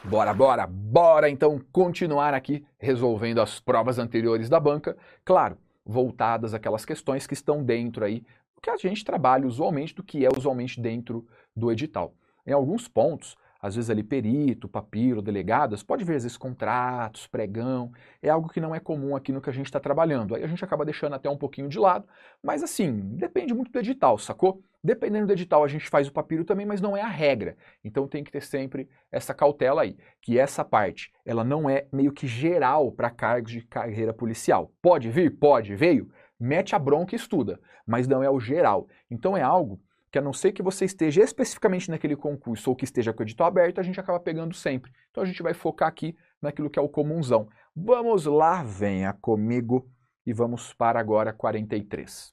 Bora então continuar aqui resolvendo as provas anteriores da banca, claro, voltadas àquelas questões que estão dentro aí, do que a gente trabalha usualmente, do que é usualmente dentro do edital. Em alguns pontos, às vezes ali perito, papiro, delegadas, pode ver às vezes contratos, pregão, é algo que não é comum aqui no que a gente está trabalhando. Aí a gente acaba deixando até um pouquinho de lado, mas assim, depende muito do edital, sacou? Dependendo do edital a gente faz o papiro também, mas não é a regra. Então tem que ter sempre essa cautela aí, que essa parte, ela não é meio que geral para cargos de carreira policial. Pode vir? Pode, veio? Mete a bronca e estuda, mas não é o geral. Então é algo que a não ser que você esteja especificamente naquele concurso ou que esteja com o edital aberto, a gente acaba pegando sempre. Então a gente vai focar aqui naquilo que é o comunzão. Vamos lá, venha comigo e vamos para agora 43.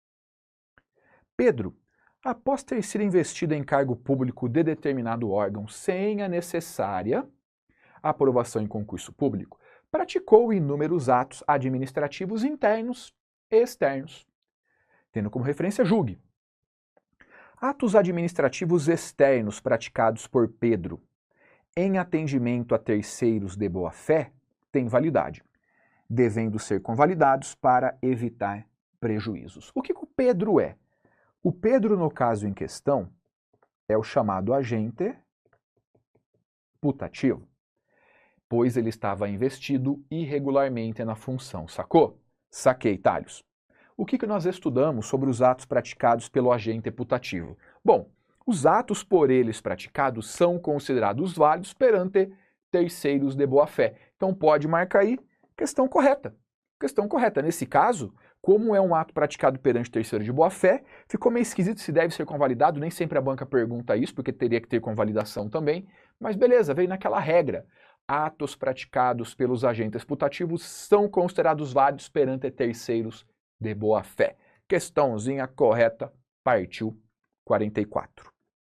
Pedro, após ter sido investido em cargo público de determinado órgão sem a necessária aprovação em concurso público, praticou inúmeros atos administrativos internos e externos. Tendo como referência, julgue. Atos administrativos externos praticados por Pedro em atendimento a terceiros de boa-fé têm validade, devendo ser convalidados para evitar prejuízos. O que o Pedro é? O Pedro, no caso em questão, é o chamado agente putativo, pois ele estava investido irregularmente na função. Sacou? Saquei, Talhos. O que nós estudamos sobre os atos praticados pelo agente putativo? Bom, os atos por eles praticados são considerados válidos perante terceiros de boa-fé. Então pode marcar aí, questão correta. Questão correta. Nesse caso, como é um ato praticado perante terceiro de boa-fé, ficou meio esquisito se deve ser convalidado, nem sempre a banca pergunta isso, porque teria que ter convalidação também, mas beleza, veio naquela regra. Atos praticados pelos agentes putativos são considerados válidos perante terceiros de boa-fé. Questãozinha correta, partiu 44.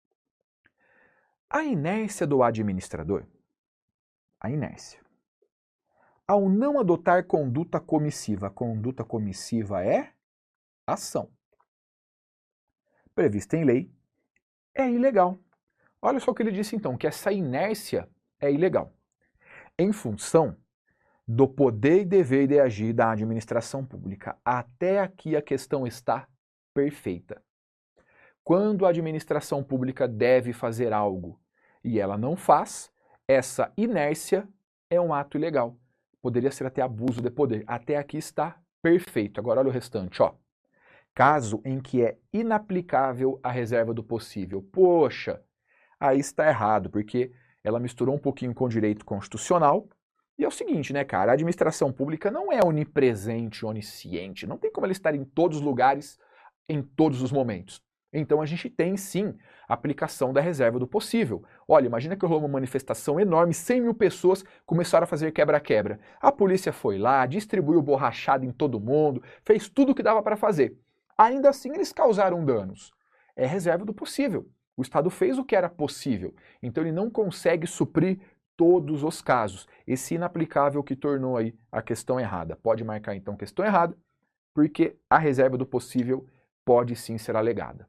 A inércia do administrador, a inércia, ao não adotar conduta comissiva, a conduta comissiva é ação prevista em lei, é ilegal. Olha só o que ele disse então, que essa inércia é ilegal, em função do poder e dever de agir da administração pública. Até aqui a questão está perfeita. Quando a administração pública deve fazer algo e ela não faz, essa inércia é um ato ilegal. Poderia ser até abuso de poder. Até aqui está perfeito. Agora olha o restante, ó. Caso em que é inaplicável a reserva do possível. Poxa, aí está errado, porque ela misturou um pouquinho com o direito constitucional. E é o seguinte, né, cara? A administração pública não é onipresente, onisciente. Não tem como ela estar em todos os lugares, em todos os momentos. Então a gente tem sim a aplicação da reserva do possível. Olha, imagina que rolou uma manifestação enorme, 100 mil pessoas começaram a fazer quebra-quebra. A polícia foi lá, distribuiu borrachada em todo mundo, fez tudo o que dava para fazer. Ainda assim eles causaram danos. É reserva do possível. O Estado fez o que era possível, então ele não consegue suprir todos os casos. Esse inaplicável que tornou aí a questão errada. Pode marcar então questão errada, porque a reserva do possível pode sim ser alegada.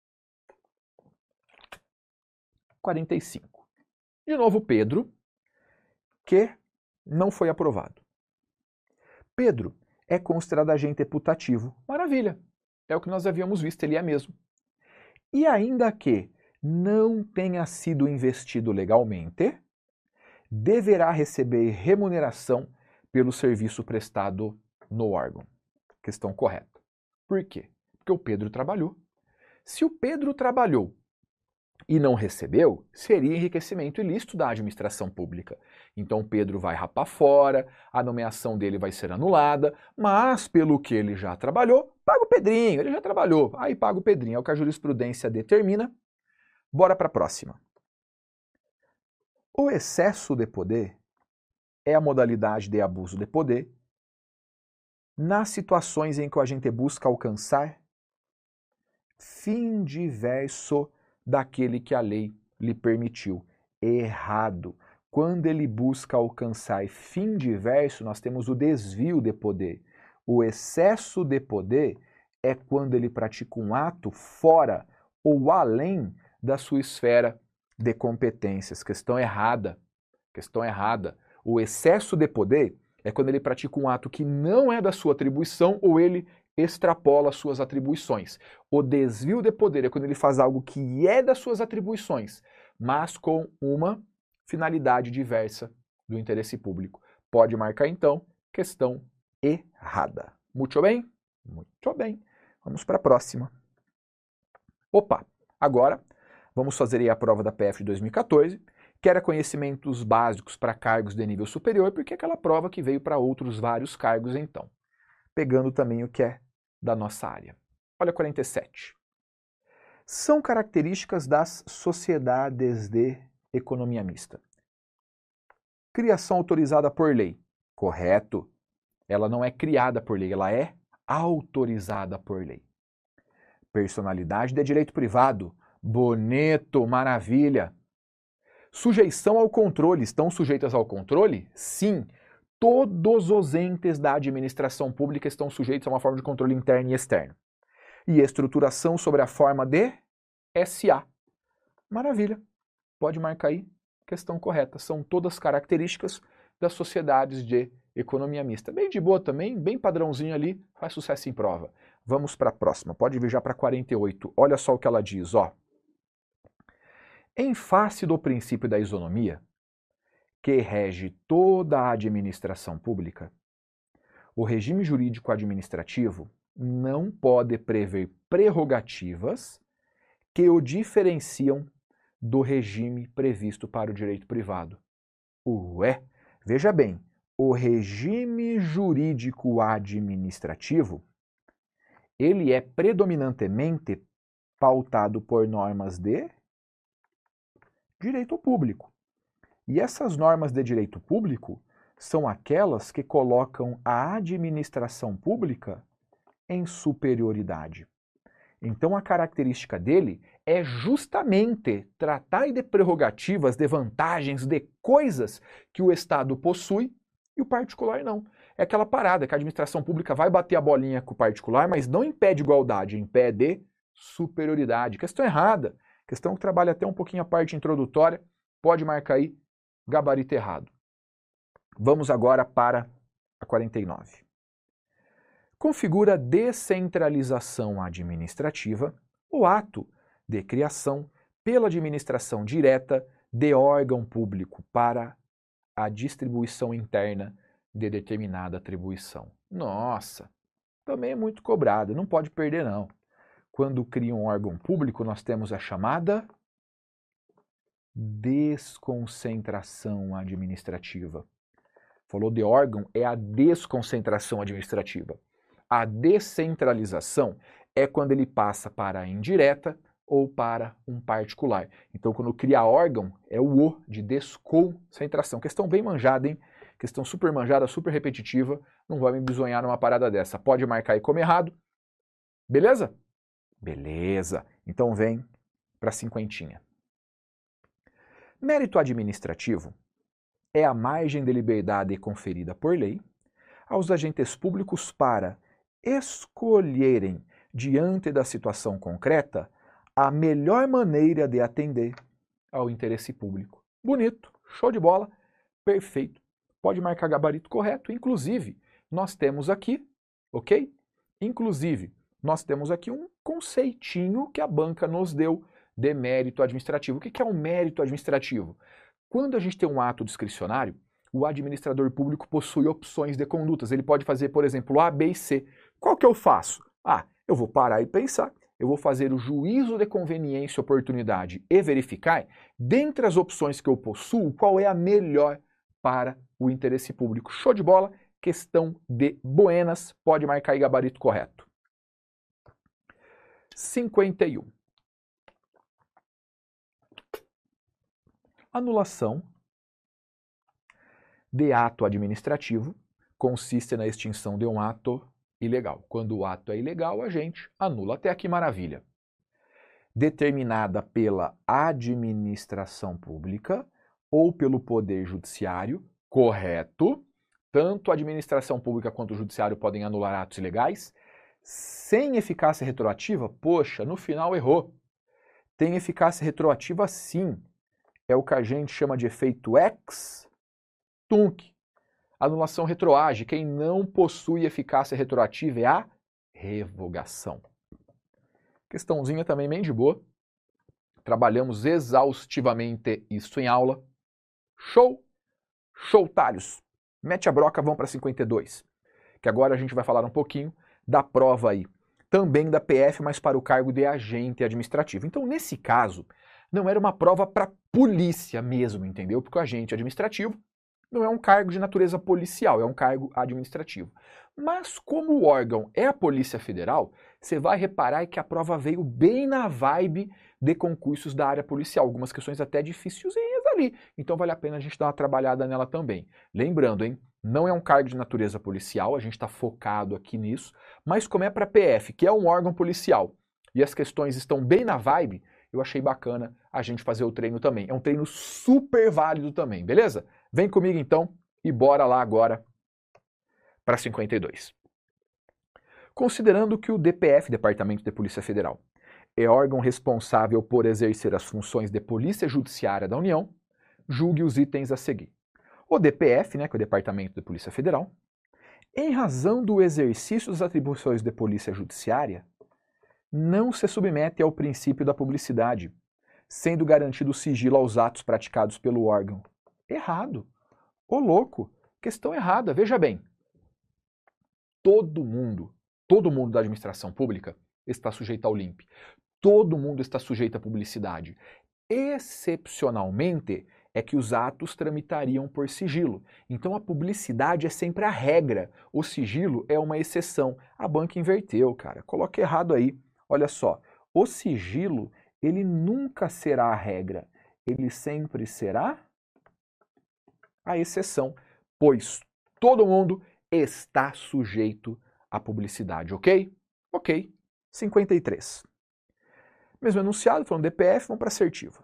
45. De novo Pedro, que não foi aprovado. Pedro é considerado agente putativo. Maravilha. É o que nós havíamos visto, ele é mesmo. E ainda que não tenha sido investido legalmente, deverá receber remuneração pelo serviço prestado no órgão. Questão correta. Por quê? Porque o Pedro trabalhou. Se o Pedro trabalhou e não recebeu, seria enriquecimento ilícito da administração pública. Então Pedro vai rapar fora, a nomeação dele vai ser anulada, mas pelo que ele já trabalhou, paga o Pedrinho, ele já trabalhou, aí paga o Pedrinho, é o que a jurisprudência determina. Bora para a próxima. O excesso de poder é a modalidade de abuso de poder nas situações em que o agente busca alcançar fim diverso daquele que a lei lhe permitiu. Errado. Quando ele busca alcançar fim diverso, nós temos o desvio de poder. O excesso de poder é quando ele pratica um ato fora ou além da sua esfera de competências. Questão errada. Questão errada. O excesso de poder é quando ele pratica um ato que não é da sua atribuição ou ele extrapola as suas atribuições. O desvio de poder é quando ele faz algo que é das suas atribuições, mas com uma finalidade diversa do interesse público. Pode marcar, então, questão errada. Muito bem? Muito bem. Vamos para a próxima. Opa, agora vamos fazer aí a prova da PF de 2014, que era conhecimentos básicos para cargos de nível superior, porque é aquela prova que veio para outros vários cargos então. Pegando também o que é da nossa área. Olha 47. São características das sociedades de economia mista. Criação autorizada por lei. Correto. Ela não é criada por lei, ela é autorizada por lei. Personalidade de direito privado. Bonito, maravilha. Sujeição ao controle. Estão sujeitas ao controle? Sim. Todos os entes da administração pública estão sujeitos a uma forma de controle interno e externo. E estruturação sobre a forma de SA. Maravilha. Pode marcar aí. Questão correta. São todas características das sociedades de economia mista. Bem de boa também, bem padrãozinho ali, faz sucesso em prova. Vamos para a próxima. Pode vir já para 48. Olha só o que ela diz, ó. Em face do princípio da isonomia, que rege toda a administração pública, o regime jurídico administrativo não pode prever prerrogativas que o diferenciam do regime previsto para o direito privado. Ué, veja bem, o regime jurídico administrativo, ele é predominantemente pautado por normas de direito público. E essas normas de direito público são aquelas que colocam a administração pública em superioridade. Então a característica dele é justamente tratar de prerrogativas, de vantagens, de coisas que o Estado possui e o particular não. É aquela parada que a administração pública vai bater a bolinha com o particular, mas não impede igualdade, impede superioridade. Questão errada. Questão que trabalha até um pouquinho a parte introdutória. Pode marcar aí, gabarito errado. Vamos agora para a 49. Configura descentralização administrativa o ato de criação pela administração direta de órgão público para a distribuição interna de determinada atribuição. Nossa, também é muito cobrado, não pode perder não. Quando cria um órgão público, nós temos a chamada desconcentração administrativa. Falou de órgão, é a desconcentração administrativa. A descentralização é quando ele passa para a indireta ou para um particular. Então, quando cria órgão, é o O de desconcentração. Questão bem manjada, hein? Questão super manjada, super repetitiva. Não vai me bisonhar numa parada dessa. Pode marcar aí como errado. Beleza? Beleza. Então vem para a cinquentinha. Mérito administrativo é a margem de liberdade conferida por lei aos agentes públicos para escolherem, diante da situação concreta, a melhor maneira de atender ao interesse público. Bonito, show de bola, perfeito. Pode marcar gabarito correto. Inclusive, nós temos aqui, ok? Inclusive, nós temos aqui um conceitinho que a banca nos deu de mérito administrativo. O que é um mérito administrativo? Quando a gente tem um ato discricionário, o administrador público possui opções de condutas. Ele pode fazer, por exemplo, A, B e C. Qual que eu faço? Eu vou parar e pensar. Eu vou fazer o juízo de conveniência e oportunidade e verificar, dentre as opções que eu possuo, qual é a melhor para o interesse público. Show de bola? Questão de buenas. Pode marcar aí gabarito correto. 51. Anulação de ato administrativo consiste na extinção de um ato ilegal. Quando o ato é ilegal, a gente anula. Até aqui, maravilha. Determinada pela administração pública ou pelo poder judiciário, correto. Tanto a administração pública quanto o judiciário podem anular atos ilegais. Sem eficácia retroativa, poxa, no final errou. Tem eficácia retroativa sim. É o que a gente chama de efeito ex TUNC. Anulação retroage. Quem não possui eficácia retroativa é a revogação. Questãozinha também bem de boa. Trabalhamos exaustivamente isso em aula. Show? Show, talhos. Mete a broca, vamos para 52. Que agora a gente vai falar um pouquinho da prova aí. Também da PF, mas para o cargo de agente administrativo. Então, nesse caso, não era uma prova para polícia mesmo, entendeu? Porque o agente administrativo não é um cargo de natureza policial, é um cargo administrativo. Mas como o órgão é a Polícia Federal, você vai reparar que a prova veio bem na vibe de concursos da área policial, algumas questões até dificilzinhas ali. Então vale a pena a gente dar uma trabalhada nela também. Lembrando, hein, não é um cargo de natureza policial, a gente está focado aqui nisso, mas como é para PF, que é um órgão policial, e as questões estão bem na vibe, eu achei bacana a gente fazer o treino também. É um treino super válido também, beleza? Vem comigo então e bora lá agora para 52. Considerando que o DPF, Departamento de Polícia Federal, é órgão responsável por exercer as funções de Polícia Judiciária da União, julgue os itens a seguir. O DPF, que é o Departamento de Polícia Federal, em razão do exercício das atribuições de Polícia Judiciária, não se submete ao princípio da publicidade, sendo garantido sigilo aos atos praticados pelo órgão. Errado. Ô louco, questão errada. Veja bem, todo mundo da administração pública está sujeito ao LIMP. Todo mundo está sujeito à publicidade. Excepcionalmente, é que os atos tramitariam por sigilo. Então a publicidade é sempre a regra. O sigilo é uma exceção. A banca inverteu, cara. Coloquei errado aí. Olha só, o sigilo, ele nunca será a regra. Ele sempre será a exceção, pois todo mundo está sujeito à publicidade, ok? Ok. 53. Mesmo enunciado, falando DPF, vamos para assertiva.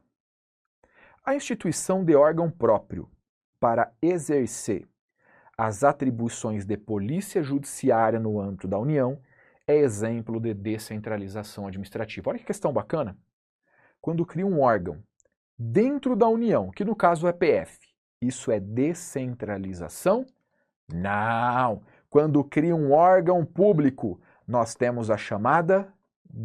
A instituição de órgão próprio para exercer as atribuições de polícia judiciária no âmbito da União é exemplo de descentralização administrativa. Olha que questão bacana. Quando cria um órgão dentro da União, que no caso é PF, isso é descentralização? Não. Quando cria um órgão público, nós temos a chamada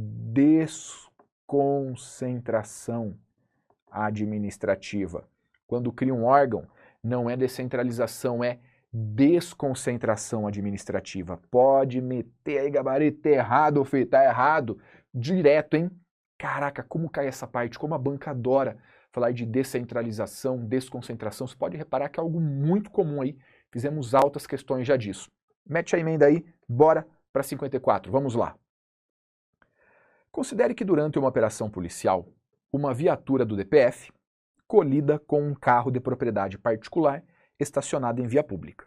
desconcentração administrativa. Quando cria um órgão, não é descentralização, é desconcentração administrativa. Pode meter aí gabarito errado, filho, tá errado, direto, hein? Caraca, como cai essa parte, como a banca adora falar de descentralização, desconcentração. Você pode reparar que é algo muito comum aí, fizemos altas questões já disso. Mete a emenda aí, bora para 54, vamos lá. Considere que durante uma operação policial, uma viatura do DPF colida com um carro de propriedade particular estacionado em via pública.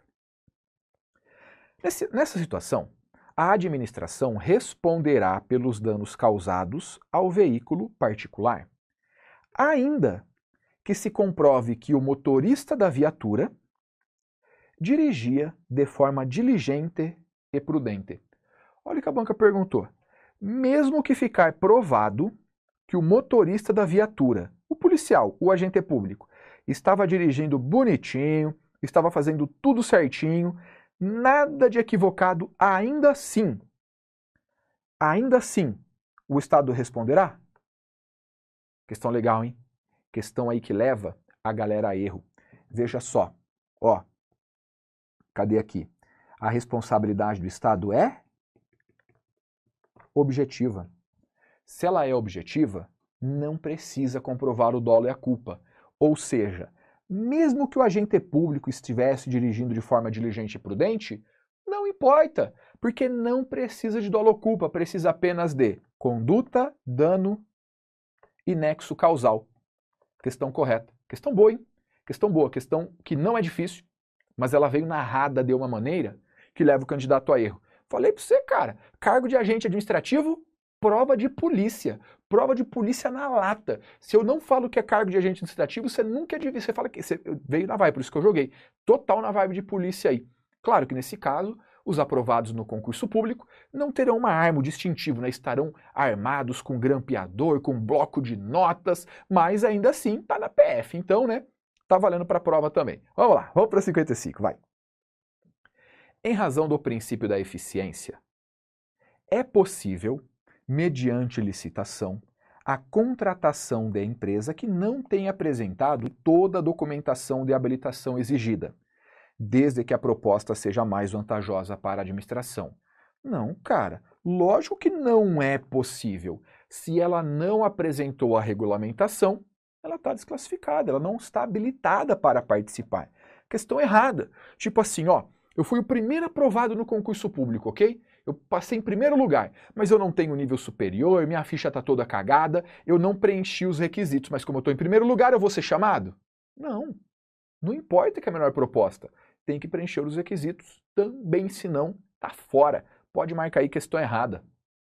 Nessa situação, a administração responderá pelos danos causados ao veículo particular, ainda que se comprove que o motorista da viatura dirigia de forma diligente e prudente. Olha o que a banca perguntou. Mesmo que ficar provado que o motorista da viatura, o policial, o agente público, estava dirigindo bonitinho, estava fazendo tudo certinho, nada de equivocado, ainda assim, o Estado responderá? Questão legal, hein? Questão aí que leva a galera a erro. Veja só, ó, cadê aqui? A responsabilidade do Estado é objetiva. Se ela é objetiva, não precisa comprovar o dolo e a culpa. Ou seja, mesmo que o agente público estivesse dirigindo de forma diligente e prudente, não importa, porque não precisa de dolo ou culpa, precisa apenas de conduta, dano e nexo causal. Questão correta. Questão boa, hein? Questão boa, questão que não é difícil, mas ela veio narrada de uma maneira que leva o candidato a erro. Falei pra você, cara, cargo de agente administrativo, prova de polícia na lata. Se eu não falo que é cargo de agente administrativo, você nunca devia, você fala que você veio na vibe, por isso que eu joguei. Total na vibe de polícia aí. Claro que nesse caso, os aprovados no concurso público não terão uma arma, um distintivo, né? Estarão armados com grampeador, com bloco de notas, mas ainda assim tá na PF. Então, né? Tá valendo para a prova também. Vamos lá, vamos para 55, vai. Em razão do princípio da eficiência, é possível, mediante licitação, a contratação da empresa que não tenha apresentado toda a documentação de habilitação exigida, desde que a proposta seja mais vantajosa para a administração. Não, cara, lógico que não é possível. Se ela não apresentou a regulamentação, ela está desclassificada, ela não está habilitada para participar. Questão errada. Tipo assim, ó, eu fui o primeiro aprovado no concurso público, ok? Eu passei em primeiro lugar, mas eu não tenho nível superior, minha ficha está toda cagada, eu não preenchi os requisitos, mas como eu estou em primeiro lugar, eu vou ser chamado? Não, não importa que é a menor proposta, tem que preencher os requisitos também, senão tá fora. Pode marcar aí questão errada.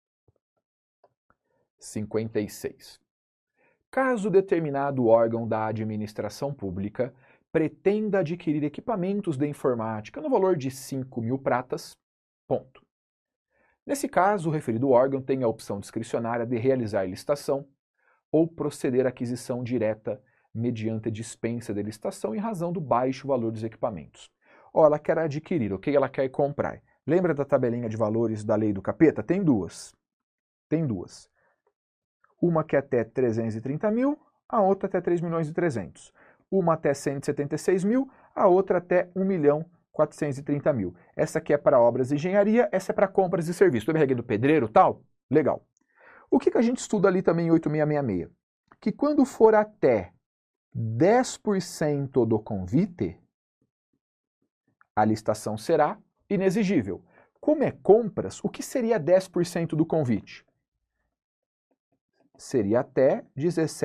56. Caso determinado órgão da administração pública pretenda adquirir equipamentos de informática no valor de 5.000 pratas, ponto. Nesse caso, o referido órgão tem a opção discricionária de realizar licitação ou proceder à aquisição direta mediante dispensa de licitação em razão do baixo valor dos equipamentos. Ó, ela quer adquirir, ok? Ela quer comprar. Lembra da tabelinha de valores da lei do capeta? Tem duas. Tem duas. Uma que é até 330 mil, a outra até 3.300.000. Uma até 176 mil, a outra até 1.430.000. Essa aqui é para obras de engenharia, essa é para compras de serviço. Lembra a regra do pedreiro e tal? Legal. O que a gente estuda ali também em 8666? Que quando for até 10% do convite, a licitação será inexigível. Como é compras, o que seria 10% do convite? Seria até R$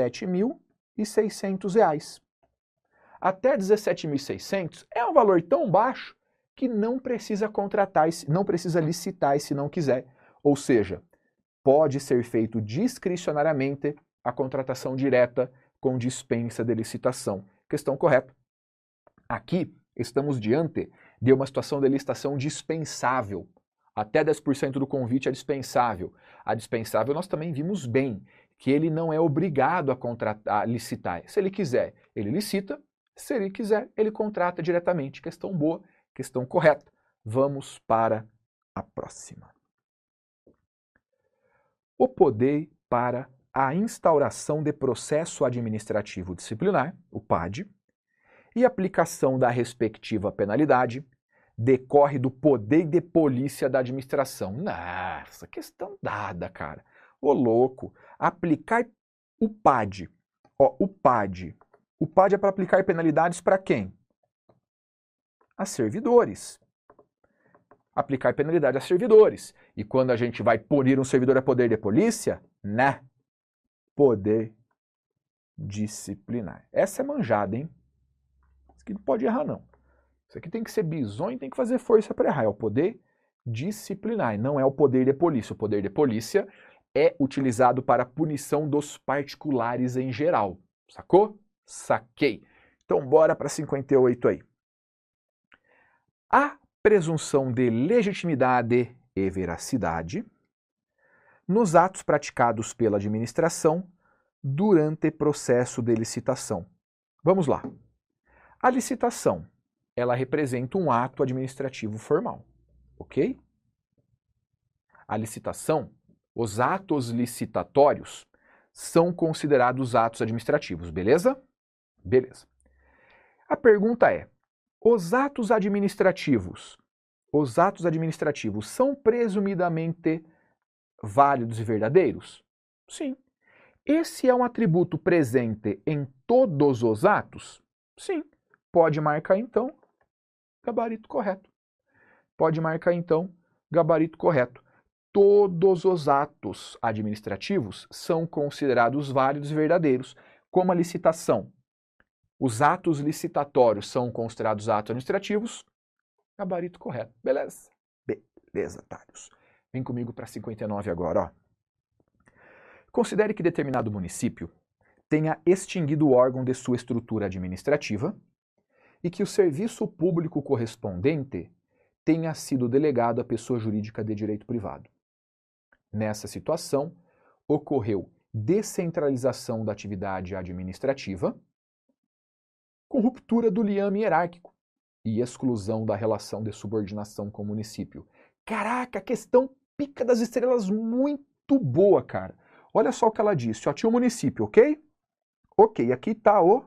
17.600. Até R$ 17.600 é um valor tão baixo que não precisa contratar, não precisa licitar se não quiser. Ou seja, pode ser feito discricionariamente a contratação direta com dispensa de licitação. Questão correta. Aqui estamos diante de uma situação de licitação dispensável. Até 10% do convite é dispensável. A dispensável nós também vimos bem, que ele não é obrigado a licitar. Se ele quiser, ele licita. Se ele quiser, ele contrata diretamente. Questão boa, questão correta. Vamos para a próxima. O poder para a instauração de processo administrativo disciplinar, o PAD, e aplicação da respectiva penalidade decorre do poder de polícia da administração. Nossa, questão dada, cara. Ô louco, aplicar o PAD. Ó, o PAD é para aplicar penalidades para quem? A servidores. Aplicar penalidade a servidores. E quando a gente vai punir um servidor a poder de polícia, né? Poder disciplinar. Essa é manjada, hein? Isso aqui não pode errar, não. Isso aqui tem que ser bizonho e tem que fazer força para errar. É o poder disciplinar, não é o poder de polícia. O poder de polícia é utilizado para a punição dos particulares em geral. Sacou? Saquei. Então bora para 58 aí. A presunção de legitimidade e veracidade nos atos praticados pela administração durante processo de licitação. Vamos lá. A licitação, ela representa um ato administrativo formal, ok? A licitação, os atos licitatórios são considerados atos administrativos, beleza? Beleza. A pergunta é, os atos administrativos são presumidamente válidos e verdadeiros? Sim. Esse é um atributo presente em todos os atos? Sim. Pode marcar então gabarito correto. Pode marcar então gabarito correto. Todos os atos administrativos são considerados válidos e verdadeiros, como a licitação. Os atos licitatórios são considerados atos administrativos, gabarito correto. Beleza? Beleza, Thales. Vem comigo para 59 agora, ó. Considere que determinado município tenha extinguido o órgão de sua estrutura administrativa e que o serviço público correspondente tenha sido delegado à pessoa jurídica de direito privado. Nessa situação, ocorreu descentralização da atividade administrativa com ruptura do liame hierárquico e exclusão da relação de subordinação com o município. Caraca, questão pica das estrelas muito boa, cara. Olha só o que ela disse, ó, tinha o município, ok? Ok, aqui está o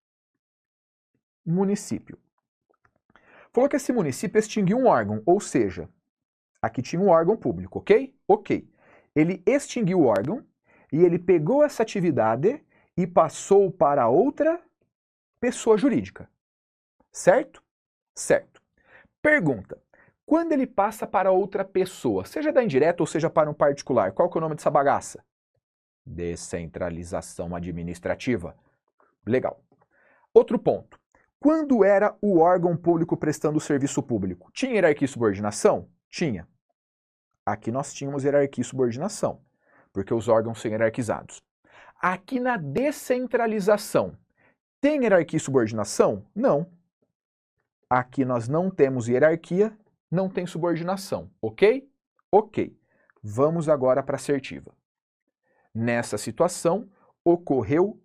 município. Falou que esse município extinguiu um órgão, ou seja, aqui tinha um órgão público, ok? Ok. Ele extinguiu o órgão e ele pegou essa atividade e passou para outra pessoa jurídica. Certo? Certo. Pergunta. Quando ele passa para outra pessoa, seja da indireta ou seja para um particular, qual que é o nome dessa bagaça? Descentralização administrativa. Legal. Outro ponto. Quando era o órgão público prestando serviço público, tinha hierarquia e subordinação? Tinha. Aqui nós tínhamos hierarquia e subordinação, porque os órgãos são hierarquizados. Aqui na descentralização, tem hierarquia e subordinação? Não. Aqui nós não temos hierarquia, não tem subordinação, ok? Ok. Vamos agora para a assertiva. Nessa situação, ocorreu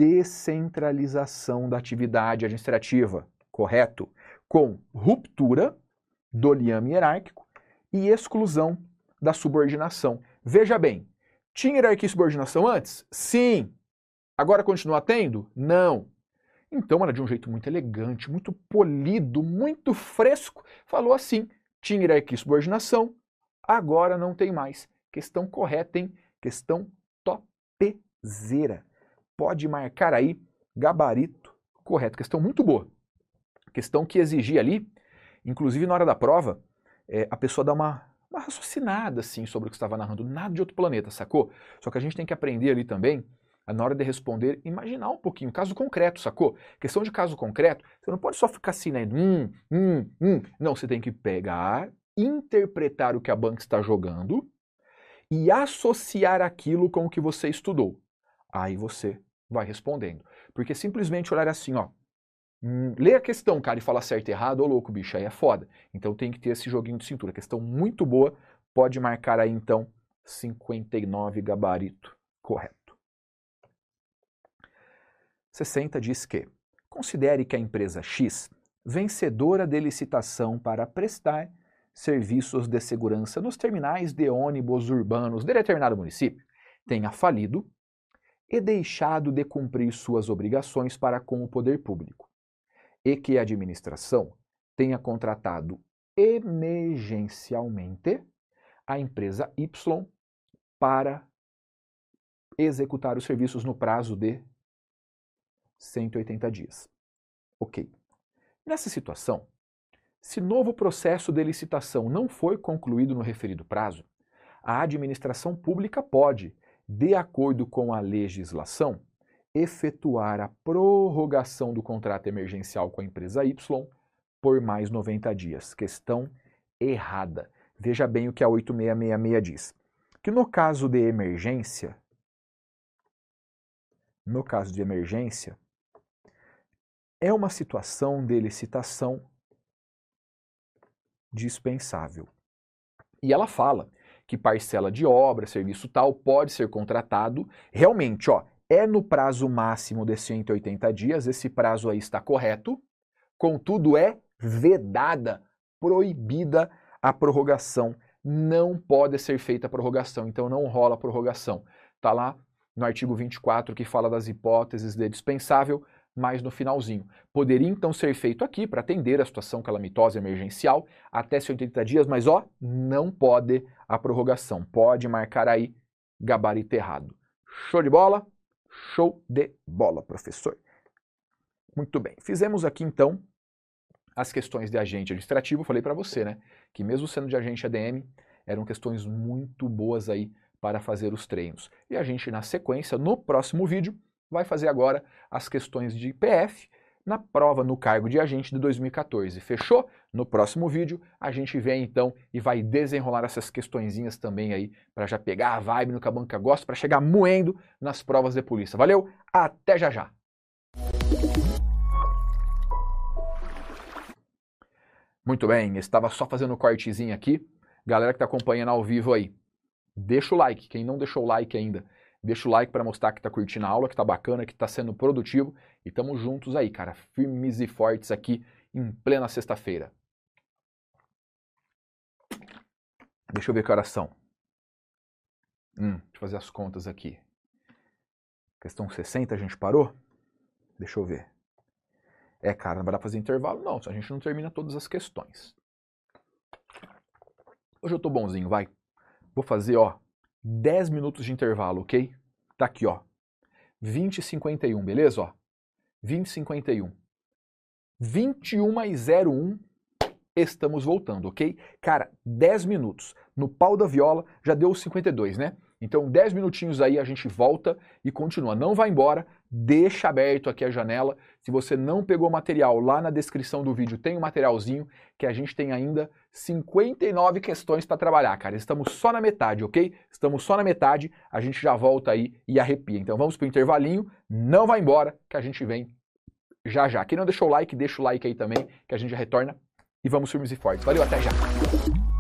descentralização da atividade administrativa, correto? Com ruptura do liame hierárquico e exclusão da subordinação. Veja bem, tinha hierarquia e subordinação antes? Sim. Agora continua tendo? Não. Então ela, de um jeito muito elegante, muito polido, muito fresco, falou assim, tinha hierarquia e subordinação, agora não tem mais. Questão correta, hein? Questão topzera. Pode marcar aí, gabarito correto. Questão muito boa. Questão que exigia ali, inclusive na hora da prova, a pessoa dá uma raciocinada assim, sobre o que estava narrando, nada de outro planeta, sacou? Só que a gente tem que aprender ali também, na hora de responder, imaginar um pouquinho, caso concreto, sacou? Questão de caso concreto, você não pode só ficar assim, né? Não, você tem que pegar, interpretar o que a banca está jogando e associar aquilo com o que você estudou. Aí você vai respondendo. Porque simplesmente olhar assim, ó, lê a questão, cara, e falar certo e errado, ô louco, bicho, aí é foda. Então tem que ter esse joguinho de cintura. Questão muito boa, pode marcar aí então 59 gabarito correto. 60 diz que considere que a empresa X, vencedora de licitação para prestar serviços de segurança nos terminais de ônibus urbanos de determinado município, tenha falido e deixado de cumprir suas obrigações para com o poder público, e que a administração tenha contratado emergencialmente a empresa Y para executar os serviços no prazo de 180 dias. Ok. Nessa situação, se novo processo de licitação não for concluído no referido prazo, a administração pública pode, de acordo com a legislação, efetuar a prorrogação do contrato emergencial com a empresa Y por mais 90 dias. Questão errada. Veja bem o que a 8666 diz. Que no caso de emergência, é uma situação de licitação dispensável. E ela fala que parcela de obra, serviço tal, pode ser contratado. Realmente, ó, é no prazo máximo de 180 dias, esse prazo aí está correto, contudo é vedada, proibida a prorrogação. Não pode ser feita a prorrogação, então não rola a prorrogação. Está lá no artigo 24 que fala das hipóteses de dispensável, mas no finalzinho. Poderia então ser feito aqui para atender a situação calamitosa emergencial até 180 dias, mas ó, não pode a prorrogação. Pode marcar aí gabarito errado. Show de bola? Show de bola, professor. Muito bem. Fizemos aqui então as questões de agente administrativo. Falei para você, né, que mesmo sendo de agente ADM, eram questões muito boas aí para fazer os treinos. E a gente, na sequência, no próximo vídeo, vai fazer agora as questões de PF na prova no cargo de agente de 2014. Fechou? No próximo vídeo a gente vem então e vai desenrolar essas questõezinhas também aí para já pegar a vibe no que a banca gosta para chegar moendo nas provas de polícia. Valeu? Até já já! Muito bem, estava só fazendo um cortezinho aqui. Galera que está acompanhando ao vivo aí, deixa o like. Quem não deixou o like ainda, Deixa o like para mostrar que tá curtindo a aula, que tá bacana, que tá sendo produtivo. E tamo juntos aí, cara, firmes e fortes aqui em plena sexta-feira. Deixa eu ver que horas são. Deixa eu fazer as contas aqui. Questão 60 a gente parou? Deixa eu ver. Cara, não vai dar pra fazer intervalo não, a gente não termina todas as questões. Hoje eu tô bonzinho, vai. Vou fazer, 10 minutos de intervalo, ok? Tá aqui, 20h51, beleza? 20h51. 21h01, estamos voltando, ok? Cara, 10 minutos. No pau da viola já deu os 52, né? Então 10 minutinhos aí a gente volta e continua. Não vai embora, deixa aberto aqui a janela. Se você não pegou material, lá na descrição do vídeo tem um materialzinho que a gente tem ainda 59 questões para trabalhar, cara. Estamos só na metade, ok? Estamos só na metade, a gente já volta aí e arrepia. Então vamos pro intervalinho, não vai embora que a gente vem já já. Quem não deixou o like, deixa o like aí também, que a gente já retorna e vamos firmes e fortes. Valeu, até já!